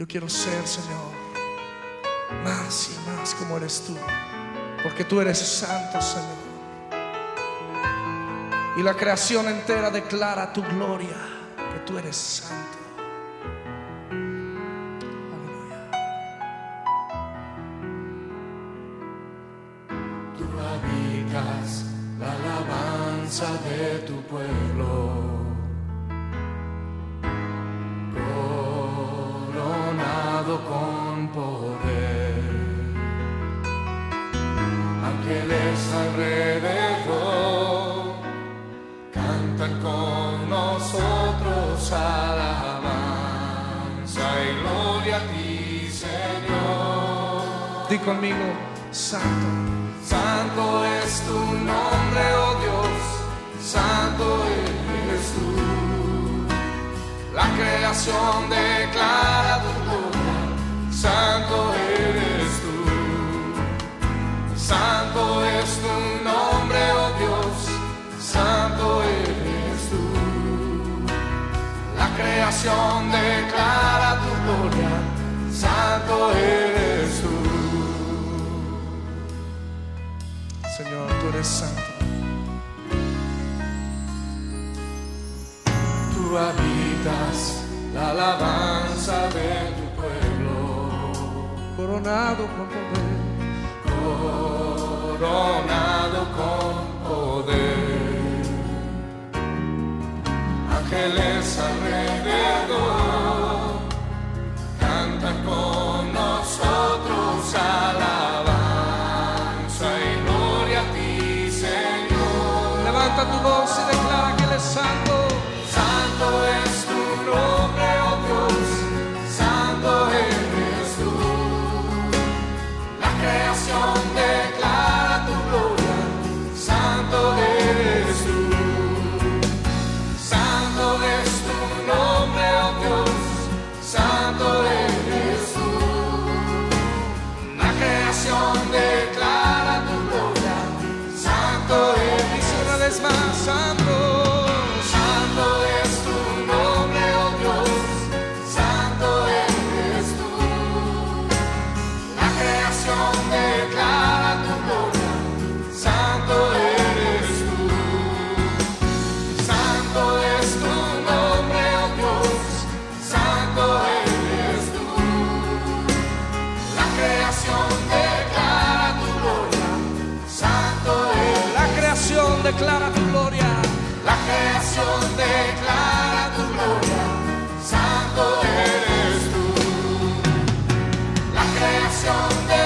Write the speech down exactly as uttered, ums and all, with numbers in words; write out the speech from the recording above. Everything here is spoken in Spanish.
Yo quiero ser, Señor, más y más como eres tú, porque tú eres santo, Señor. Y la creación entera declara tu gloria, que tú eres santo. Aleluya. Tú habitas la alabanza de tu pueblo, coronado con poder. Ángeles alrededor cantan con nosotros alabanza y gloria a ti, Señor. Di conmigo, santo. Santo es tu nombre, oh Dios, santo eres tú. La creación declara tu gloria, santo eres tú. Santo es tu nombre, oh Dios, santo eres tú. La creación declara tu gloria, santo eres tú. Señor, tú eres santo. Tú habitas la alabanza de tu pueblo, Coronado con poder. coronado con poder. Ángeles alrededor cantan con nosotros alabanza y gloria a ti, Señor. Levanta tu voz y declara que Él es santo. Santo es tu nombre, oh Dios, santo eres tú. La creación declara tu gloria, santo eres tú. Santo es tu nombre, oh Dios, santo eres tú. La creación declara tu gloria, santo eres tú. Dice una vez más, santo. Santo es tu nombre, oh Dios, santo eres tú. La creación declara tu gloria, santo eres tú. Santo es tu nombre, oh Dios, santo eres tú. La creación declara tu gloria, santo eres tú. La creación declara tu gloria. La creación declara tu gloria, santo eres tú. La creación declara